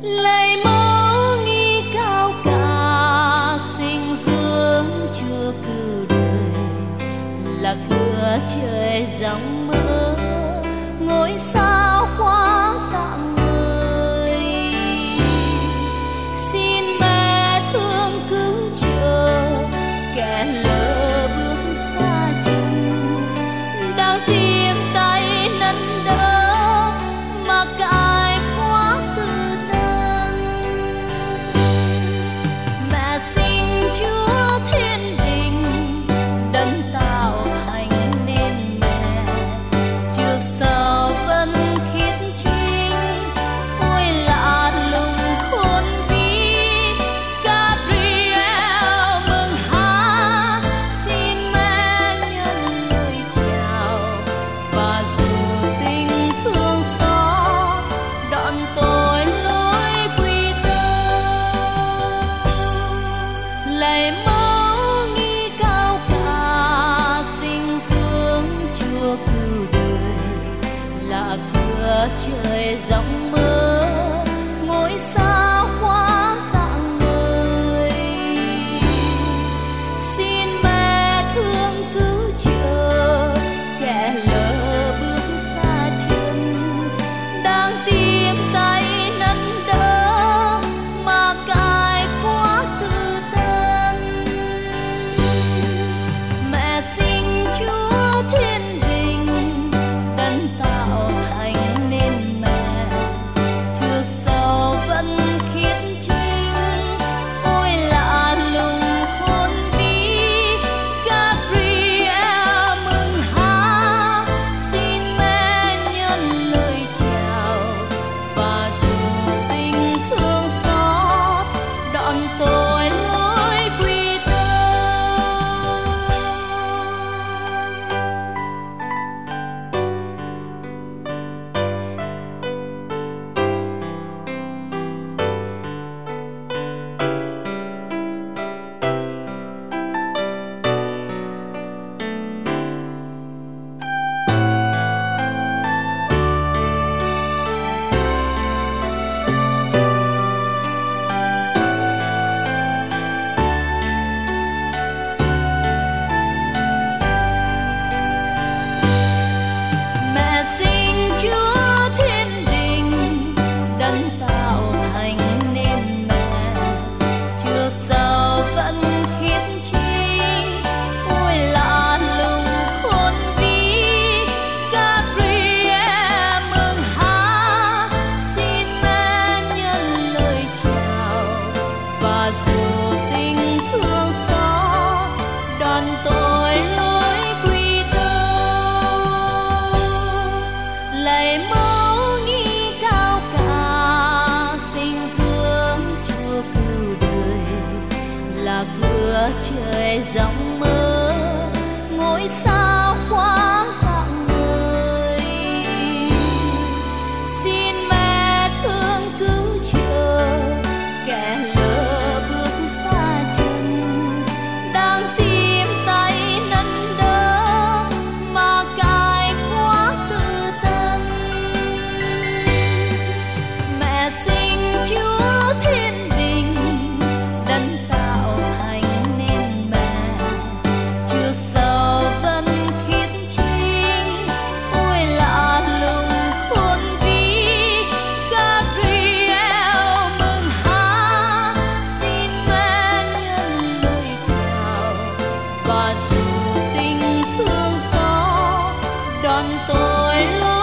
lạy mẫu nghi cao cả sinh dưỡng chưa cừu đời, là cửa trời rộng mở ngôi sao khoáng rạng ngời. Xin mẹ thương cứu trợ kẻ lỡ bước xa chân, đang tìm tay nâng đỡ mà cài quá từ thân. Mẹ sinh Chúa thiên đình đấng tạo thành nên mẹ, trước sau vẫn khiết chính, ôi lạ lùng khôn vĩ. Gabriel mừng hát xin mẹ nhân lời chào, và dù tình thương xót đón tôi lối quy tơ. Lạy mẫu nghi cao cả sinh dưỡng chúa cừu đời, là cửa trời rộng mở ngôi sao khoáng rạng ngời. Xin mẹ thương cứu trợ kẻ lỡ bước xa chân, đang tìm tay nâng đỡ mà cài quá từ thân. Mẹ sinh Chúa thiên đình đấng tạo thành nên mẹ, trước sau vẫn khiết chính, ôi lạ lùng khôn vĩ. Gabriel mừng hát xin mẹ nhân lời chào, và dù tình thương xót đón tôi lối quy tơ. Mẹ sinh Chúa thiên đình đấng tạo thành nên mẹ, trước sau vẫn khiết chính, ôi lạ lùng khôn vĩ. Gabriel mừng hát xin mẹ nhân lời chào, và dù tình thương xót đón tôi lối quy tơ. Lạy mẫu nghi cao cả sinh dưỡng chúa cừu đời, là cửa trời rộng mở ngôi sao khoáng rạng ngời. Xin mẹ thương cứu trợ kẻ lỡ bước xa chân, đang tìm tay nâng đỡ mà cài quá từ thân. Mẹ sinh Chúa thiên đình đấng tạo thành nên mẹ, trước sau vẫn khiết chính, ôi lạ lùng khôn vĩ. Gabriel mừng hát xin mẹ nhân lời chào, và dù tình thương xót đón tôi lối